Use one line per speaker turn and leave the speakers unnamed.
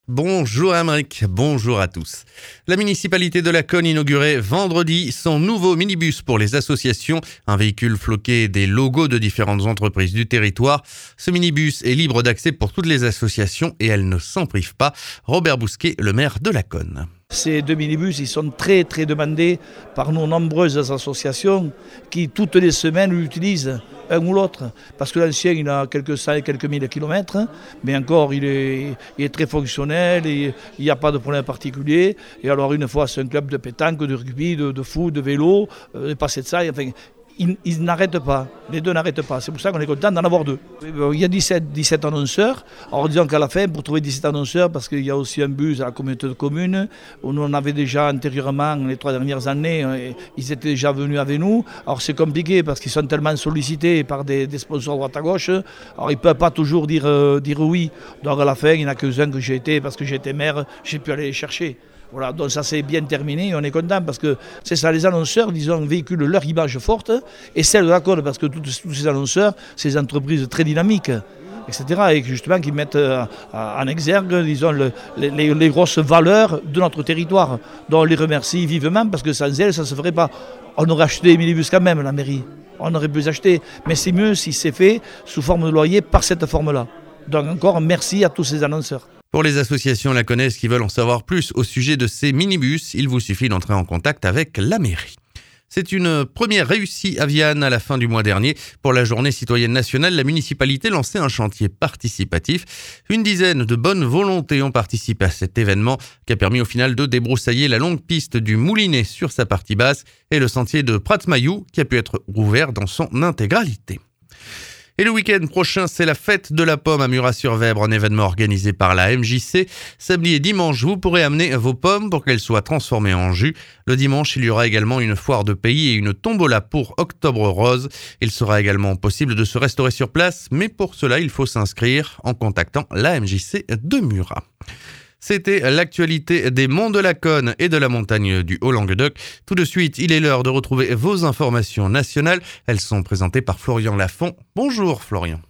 Bonjour Amérique, bonjour à tous. La municipalité de Laconne inaugurait vendredi son nouveau minibus pour les associations, un véhicule floqué des logos de différentes entreprises du territoire. Ce minibus est libre d'accès pour toutes les associations et elle ne s'en prive pas. Robert Bousquet, le maire de Laconne.
Ces deux minibus, ils sont très demandés par nos nombreuses associations qui toutes les semaines l'utilisent, un ou l'autre. Parce que l'ancien, il a quelques mille kilomètres, mais encore, il est très fonctionnel et il n'y a pas de problème particulier. Et alors, une fois, c'est un club de pétanque, de rugby, de foot, de vélo, de passer de ça. Enfin, ils n'arrêtent pas, les deux n'arrêtent pas. C'est pour ça qu'on est content d'en avoir deux. Il y a 17 annonceurs. Alors disons qu'à la fin, pour trouver 17 annonceurs, parce qu'il y a aussi un bus à la communauté de communes, où nous en avait déjà antérieurement, les 3 dernières années, ils étaient déjà venus avec nous. Alors c'est compliqué parce qu'ils sont tellement sollicités par des sponsors droite à gauche. Alors ils ne peuvent pas toujours dire oui. Donc à la fin, il n'y en a que j'ai été, parce que j'étais maire, j'ai pu aller les chercher. Voilà, donc ça s'est bien terminé et on est content parce que c'est ça, les annonceurs, disons, véhiculent leur image forte et celle de Laconne, parce que tous ces annonceurs, ces entreprises très dynamiques, etc. Et justement qui mettent en exergue, disons, les grosses valeurs de notre territoire. Donc on les remercie vivement parce que sans elles, ça ne se ferait pas. On aurait acheté des minibus quand même, la mairie. On aurait pu les acheter, mais c'est mieux si c'est fait sous forme de loyer par cette forme-là. Donc encore merci à tous ces annonceurs.
Pour les associations laconaises qui veulent en savoir plus au sujet de ces minibus, il vous suffit d'entrer en contact avec la mairie. C'est une première réussie à Vianne à la fin du mois dernier. Pour la journée citoyenne nationale, la municipalité lançait un chantier participatif. Une dizaine de bonnes volontés ont participé à cet événement qui a permis au final de débroussailler la longue piste du Moulinet sur sa partie basse et le sentier de Pratmayou qui a pu être rouvert dans son intégralité. Et le week-end prochain, c'est la fête de la pomme à Murat-sur-Vèbre, un événement organisé par la MJC. Samedi et dimanche, vous pourrez amener vos pommes pour qu'elles soient transformées en jus. Le dimanche, il y aura également une foire de pays et une tombola pour Octobre Rose. Il sera également possible de se restaurer sur place, mais pour cela, il faut s'inscrire en contactant la MJC de Murat. C'était l'actualité des monts de Laconne et de la montagne du Haut-Languedoc. Tout de suite, il est l'heure de retrouver vos informations nationales. Elles sont présentées par Florian Lafont. Bonjour Florian.